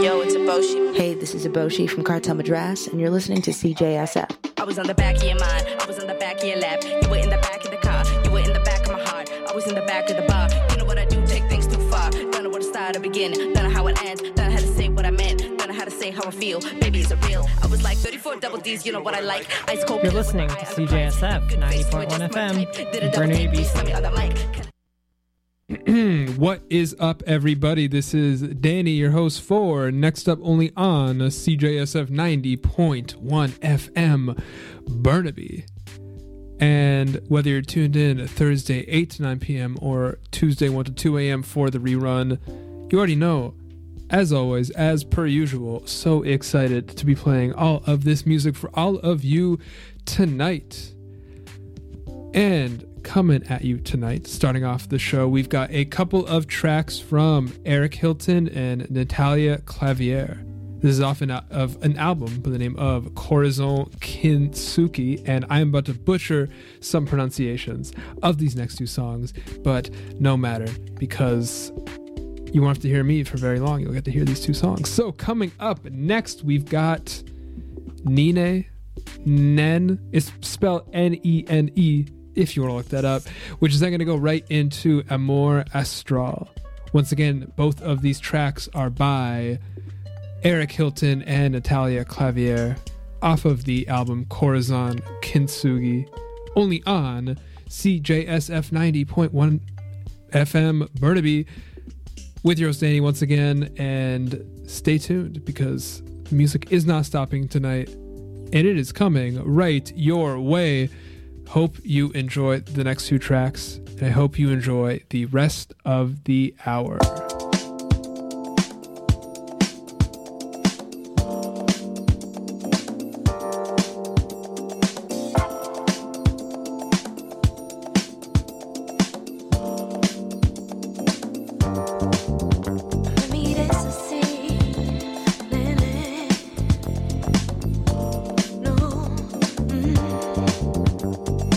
Yo, it's Aboshi. Hey, this is Aboshi from Cartel Madras, and you're listening to CJSF. I was on the back of your mind, I was on the back of your lap. You were in the back of the car, you were in the back of my heart. I was in the back of the bar. You know what I do, take things too far. Don't know where to start or begin, don't know how it ends. Don't know how to say what I meant, don't know how to say how I feel. Baby, is it real? I was like 34 double D's, you know what I like. Ice cold. You're listening to CJSF 90.1 FM, Burnaby, BC. What is up, everybody? This is Danny, your host for Next Up Only on CJSF 90.1 FM Burnaby. And whether you're tuned in Thursday 8 to 9 p.m. or Tuesday 1 to 2 a.m. for the rerun, you already know, as always, as per usual, so excited to be playing all of this music for all of you tonight. And coming at you tonight, starting off the show, we've got a couple of tracks from Eric Hilton and Natalia Clavier. This is off of an album by the name of Corazon Kintsugi, and I am about to butcher some pronunciations of these next two songs, but no matter, because you won't have to hear me for very long. You'll get to hear these two songs. So coming up next, we've got Nene, it's spelled Nene, if you want to look that up, which is then going to go right into Amor Astral. Once again, both of these tracks are by Eric Hilton and Natalia Clavier off of the album Corazon Kintsugi, only on CJSF 90.1 FM Burnaby, with your host Danny once again. And stay tuned, because the music is not stopping tonight, and it is coming right your way. Hope you enjoy the next two tracks, and I hope you enjoy the rest of the hour.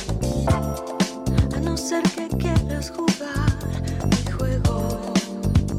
A no ser que quieras jugar mi juego.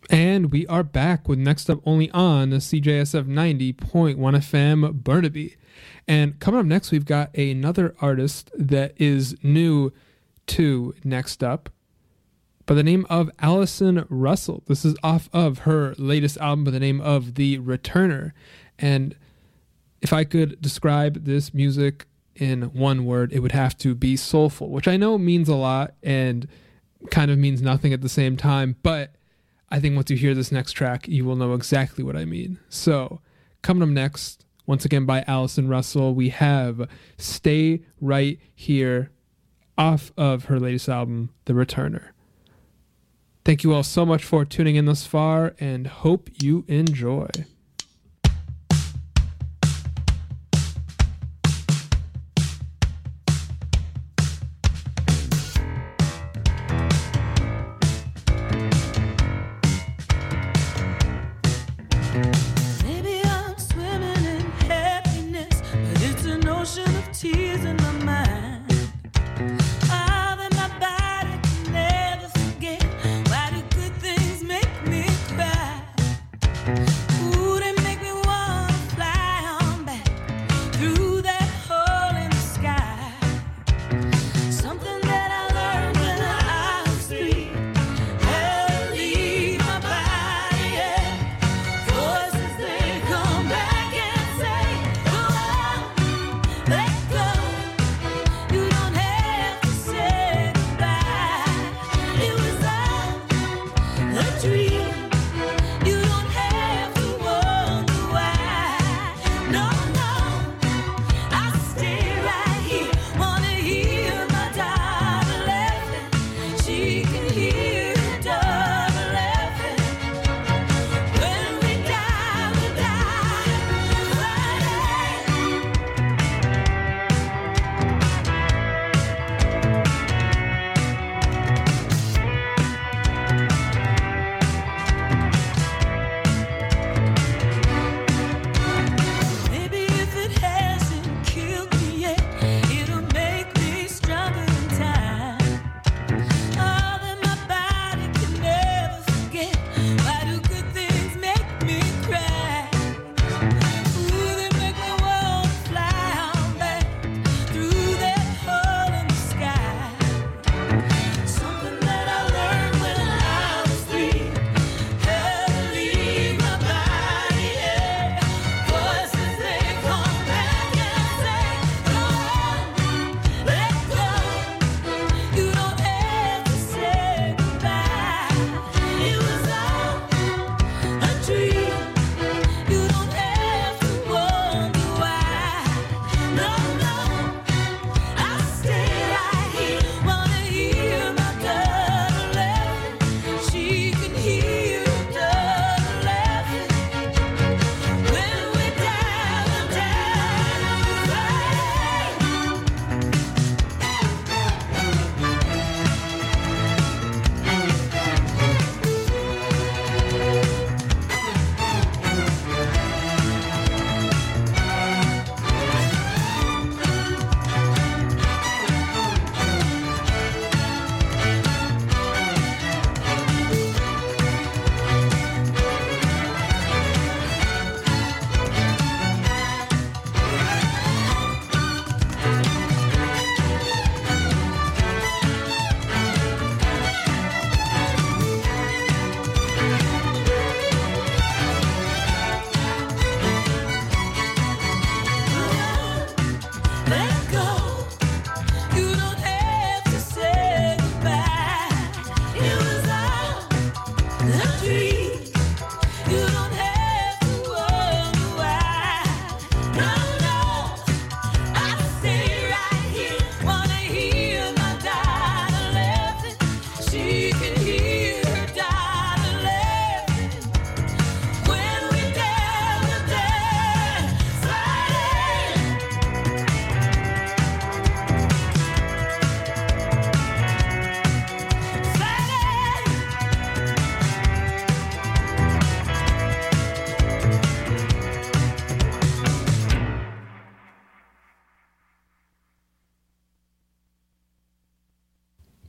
And we are back with Next Up only on CJSF 90.1 FM Burnaby. And coming up next, we've got another artist that is new to Next Up by the name of Allison Russell. This is off of her latest album by the name of The Returner. And if I could describe this music in one word, it would have to be soulful, which I know means a lot and kind of means nothing at the same time, but I think once you hear this next track, you will know exactly what I mean. So, coming up next, once again by Allison Russell, we have Stay Right Here off of her latest album, The Returner. Thank you all so much for tuning in thus far and hope you enjoy. Ooh,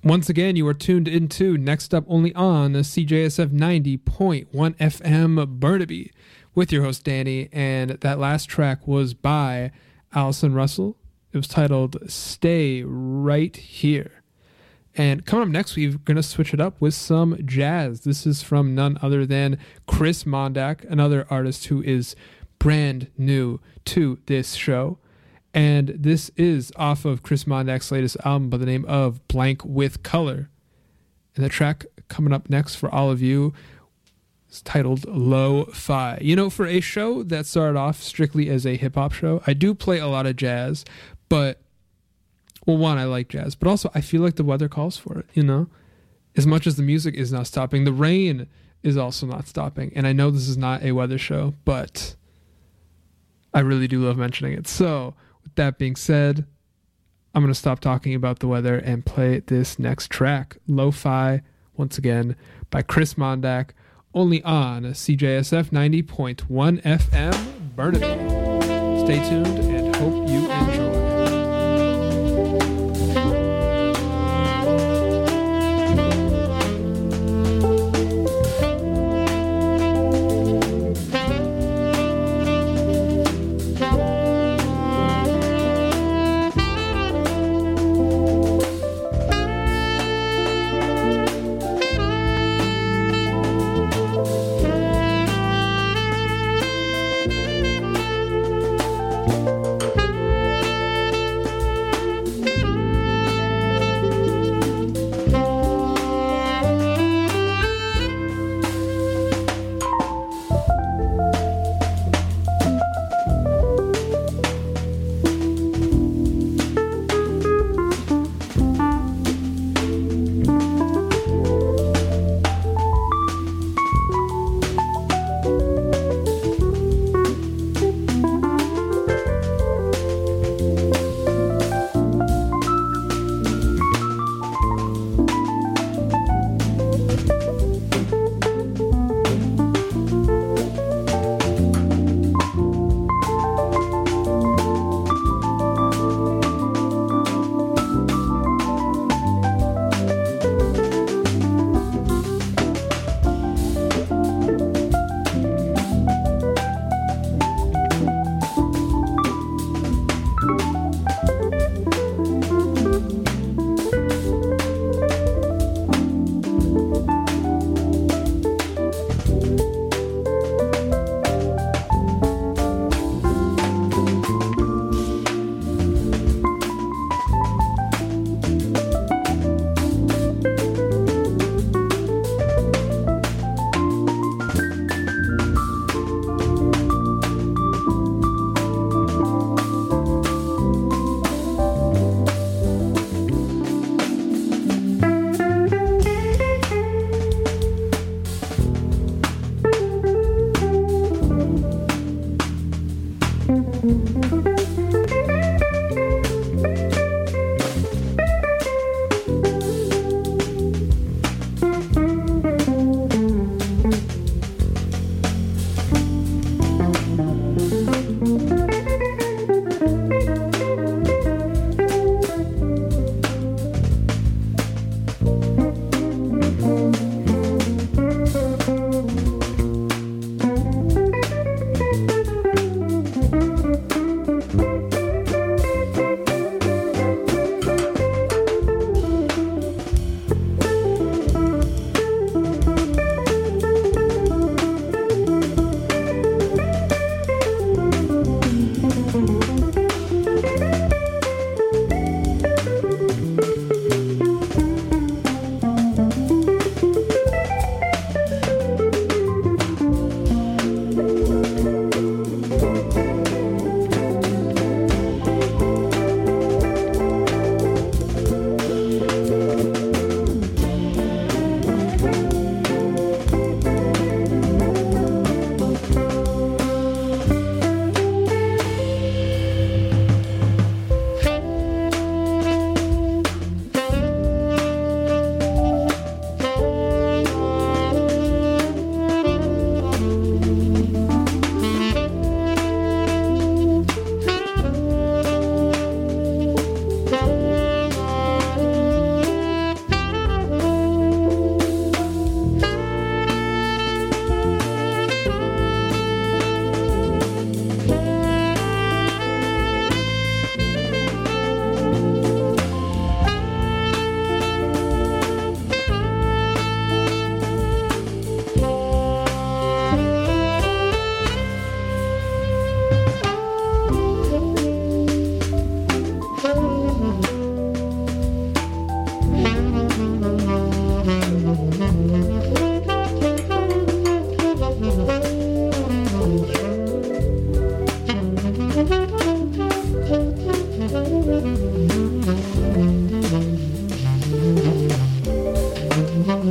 Once again, you are tuned into Next Up only on CJSF 90.1 FM Burnaby with your host Danny, and that last track was by Allison Russell. It was titled Stay Right Here. And coming up next, we're going to switch it up with some jazz. This is from none other than Chris Mondak, another artist who is brand new to this show. And this is off of Chris Mondak's latest album by the name of Blank with Color. And the track coming up next for all of you is titled Lo-Fi. You know, for a show that started off strictly as a hip-hop show, I do play a lot of jazz, but, well, one, I like jazz, but also I feel like the weather calls for it, you know? As much as the music is not stopping, the rain is also not stopping. And I know this is not a weather show, but I really do love mentioning it. So, that being said, I'm going to stop talking about the weather and play this next track, Lo-Fi, once again, by Chris Mondak, only on CJSF 90.1 FM Burnaby. Stay tuned and hope you enjoy.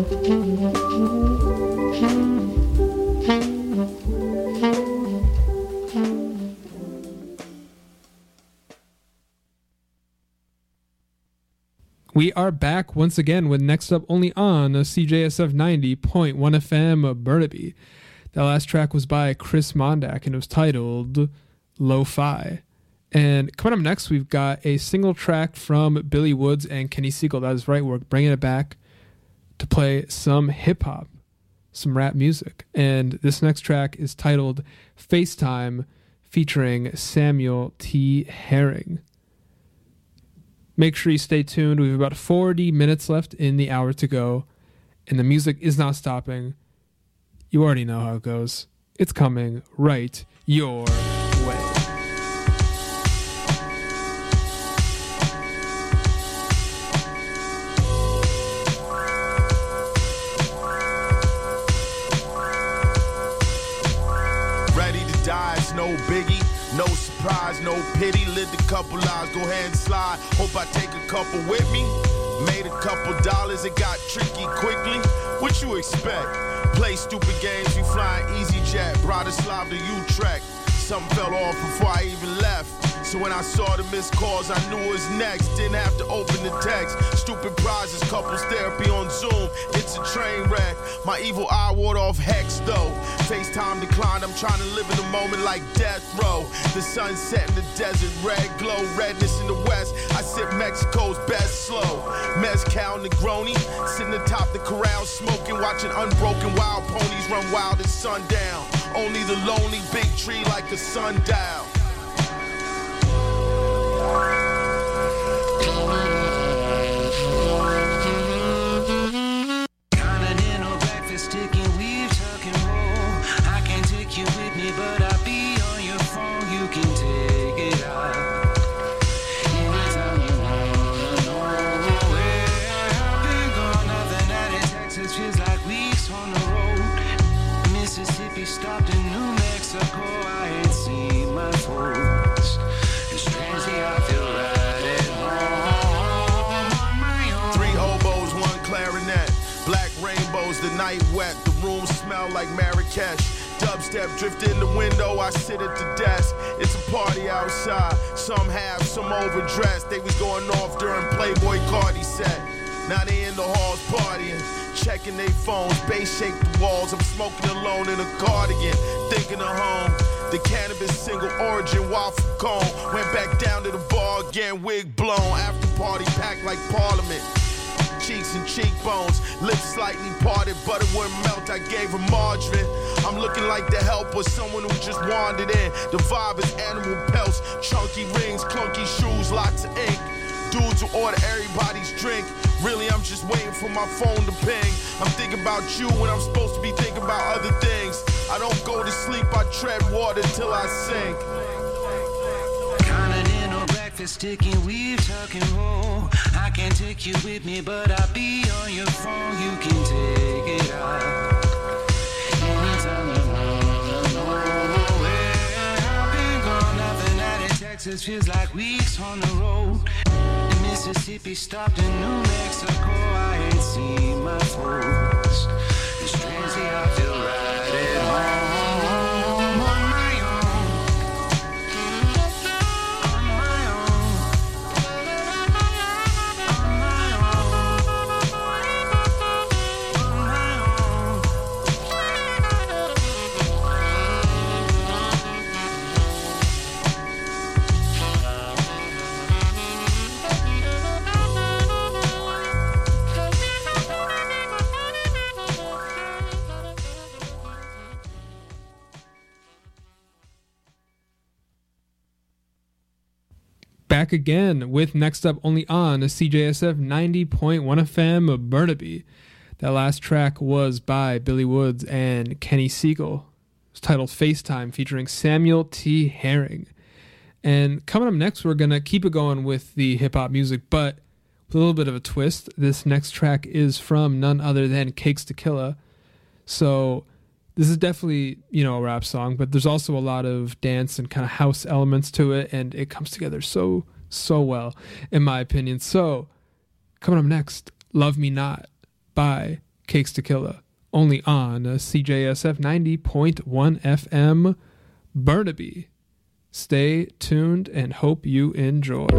We are back once again with Next Up only on CJSF 90.1 FM Burnaby. That last track was by Chris Mondak and it was titled Lo-Fi. And coming up next, we've got a single track from Billy Woods and Kenny Siegel. That is right, we're bringing it back to play some hip-hop, some rap music. And this next track is titled FaceTime featuring Samuel T. Herring. Make sure you stay tuned. We have about 40 minutes left in the hour to go, and the music is not stopping. You already know how it goes. It's coming right your way. Ready to die, it's no biggie. No surprise, no pity, lived a couple lives, go ahead and slide. Hope I take a couple with me. Made a couple dollars, it got tricky quickly. What you expect? Play stupid games, you flying EasyJet, Bratislava to Utrecht. Something fell off before I even left. So when I saw the missed calls, I knew it was next. Didn't have to open the text. Stupid prizes, couples therapy on Zoom. It's a train wreck. My evil eye ward off hex though. FaceTime declined, I'm trying to live in the moment like death row. The sun set in the desert, red glow, redness in the west. I sip Mexico's best slow. Mezcal Negroni, sitting atop the corral smoking, watching unbroken wild ponies run wild at sundown. Only the lonely big tree like a sundial. Continental breakfast, chicken, weave, tuck and roll. I can take you with me, but I'll be on your phone. You can take it out anytime you wanna know where I've been gone. Nothing out in Texas feels like weeks on the road. Mississippi stopped in New Mexico. I ain't seen my folks. It's strangely I feel right at home on my own. 3 oboes, 1 clarinet. Black rainbows, the night wet. The room smell like Marrakesh. Dubstep drift in the window, I sit at the desk. It's a party outside. Some have, some overdressed. They was going off during Playboy Cardi set. Now they in the halls partying, checking their phones, bass shake the walls. I'm smoking alone in a cardigan, thinking of home. The cannabis single origin waffle cone. Went back down to the bar again, wig blown. After party packed like Parliament. Cheeks and cheekbones, lips slightly parted, butter wouldn't melt. I gave her margarine. I'm looking like the help or someone who just wandered in. The vibe is animal pelts, chunky rings, clunky shoes, lots of ink. Dudes who order everybody's drink. Really, I'm just waiting for my phone to ping. I'm thinking about you when I'm supposed to be thinking about other things. I don't go to sleep, I tread water till I sink. Continental breakfast, chicken, weave, tuck and roll. I can take you with me, but I'll be on your phone. You can take it out anytime you wanna know where I've been gone. Nothing out in Texas feels like weeks on the road. Mississippi stopped in New Mexico. I ain't seen my folks. It's strangely I feel right at home on my own. On my own. On my own. On my own. Back again with Next Up only on CJSF 90.1 FM Burnaby. That last track was by Billy Woods and Kenny Siegel. It's titled FaceTime featuring Samuel T. Herring. And coming up next, we're going to keep it going with the hip-hop music, but with a little bit of a twist. This next track is from none other than Cakes to Killa. So this is definitely, a rap song, but there's also a lot of dance and kind of house elements to it, and it comes together so well, in my opinion. So, coming up next, Love Me Not by Cakes to Killa, only on CJSF 90.1 FM, Burnaby. Stay tuned and hope you enjoy.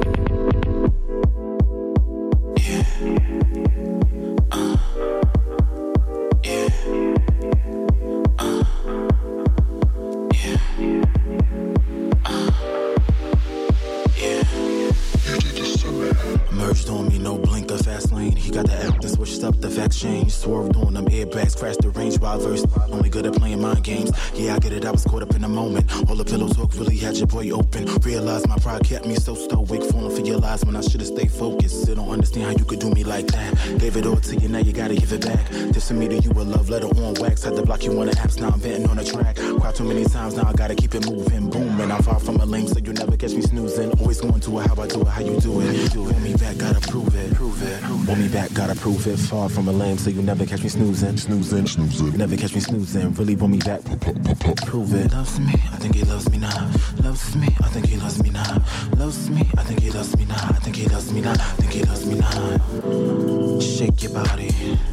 Merged on me, no blinker, fast lane. He got the app that switched up the facts change. Swerved on them airbags, crashed the range drivers. Only good at playing mind games. Yeah, I get it, I was caught up in the moment. All the pillow talk really had your boy open. Realized my pride kept me so stoic. Falling for your lies when I should've stayed focused. Still don't understand how you could do me like that. Gave it all to you, now you gotta give it back. Dissing me to you a love letter on wax. Had to block you on the apps, now I'm venting on the track. Cried too many times, now I gotta keep it moving. Booming, I'm far from a lame, so you never catch me snoozing. Always going to it, how I do it, how you do it. You do it. Want me back, gotta prove it. Want me back, gotta prove it. Far from a lame, so you never catch me snoozing. You never catch me snoozing. Really want me back, prove it. Loves me, I think he loves me now. Loves me, I think he loves me now. Loves me, I think he loves me now. I think he loves me now. I think he loves me now. Shake your body,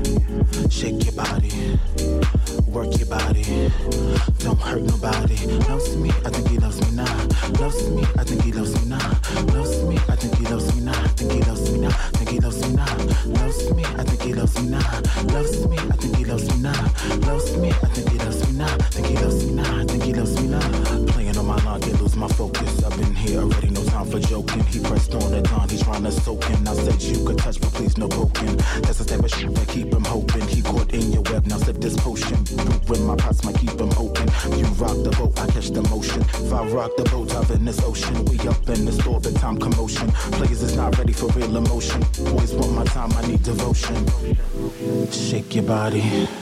shake your body, work your body. Don't hurt nobody. Loves me, I think he loves me now. Loves me, I think he loves me now. Loves me, I think he loves me now. I think he loves me now. I think he loves me now. Loves me, I think he loves me now. Loves me, I think he loves me now. Loves me, I think he loves me now. I think he loves me now. I think he loves me now. Playing on my line, can't lose my focus. I've been here already, no time for joking. He pressed on the dawn, he's trying to soak in. I said you could touch, but please no poking. That's the type of shit that keep him hoping. He caught in your web, now sip this potion. When my pots might keep him open. You rock the boat, I catch the motion. If I rock the boat, dive in this ocean. We up in the store, the time commotion. Players is not ready for real emotion. Always want my time, I need devotion. Shake your body,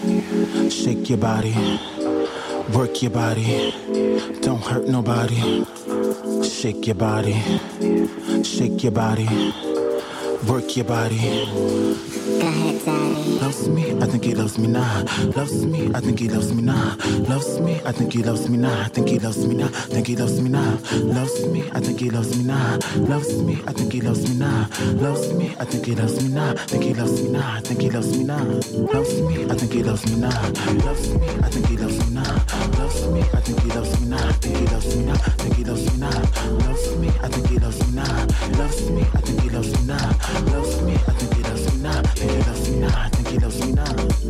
shake your body, work your body, don't hurt nobody. Shake your body, shake your body, work your body. Go ahead, Daddy. Loves me, I think he loves me now. Loves me, I think he loves me now. Loves me, I think he loves me now. I think he loves me now. I think he loves me now. Loves me, I think he loves me now. Loves me, I think he loves me now. Loves me, I think he loves me now. I think he loves me now. I think he loves me now. Loves me, I think he loves me now. Loves me, I think he loves me now. Loves me, I think he loves me now. I think he loves me now. I think he loves me now. Loves me, I think he loves me now. Loves me, I think he loves me now. Loves me, I think he loves me now. I think he loves me now. I think he loves me now.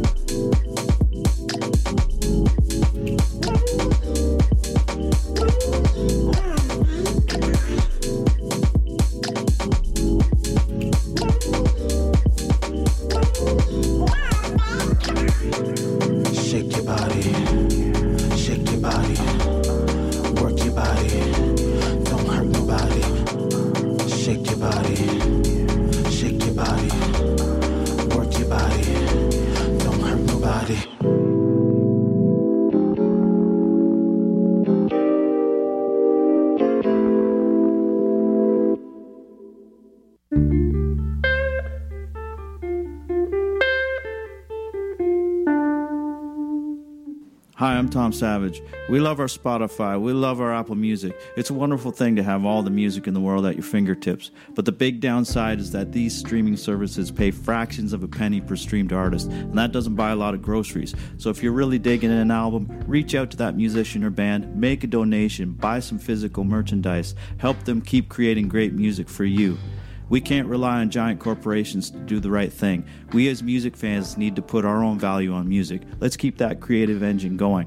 Shake your body, shake your body, work your body, don't hurt nobody. Shake your body, shake your body, work your body, don't hurt nobody. Hi, I'm Tom Savage. We love our Spotify. We love our Apple Music. It's a wonderful thing to have all the music in the world at your fingertips. But the big downside is that these streaming services pay fractions of a penny per streamed artist, and that doesn't buy a lot of groceries. So if you're really digging an album, reach out to that musician or band, make a donation, buy some physical merchandise, help them keep creating great music for you. We can't rely on giant corporations to do the right thing. We as music fans need to put our own value on music. Let's keep that creative engine going.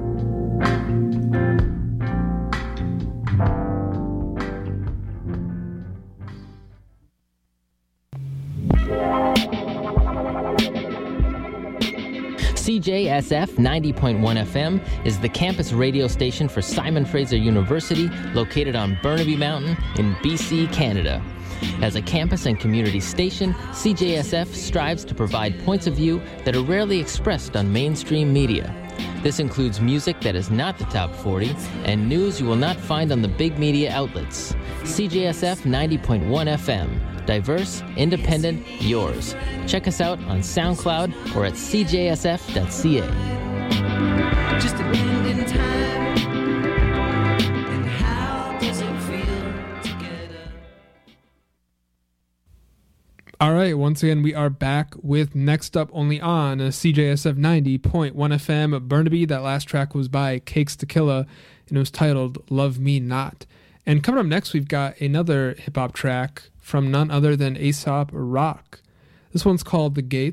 CJSF 90.1 FM is the campus radio station for Simon Fraser University, located on Burnaby Mountain in BC, Canada. As a campus and community station, CJSF strives to provide points of view that are rarely expressed on mainstream media. This includes music that is not the top 40 and news you will not find on the big media outlets. CJSF 90.1 FM. Diverse, independent, yours. Check us out on SoundCloud or at cjsf.ca. Just a bend in time. And how does it feel together? All right, once again, we are back with Next Up only on CJSF 90.1 FM Burnaby. That last track was by Cakes Tequila, and it was titled Love Me Not. And coming up next, we've got another hip-hop track from none other than Aesop Rock. This one's called The Gates.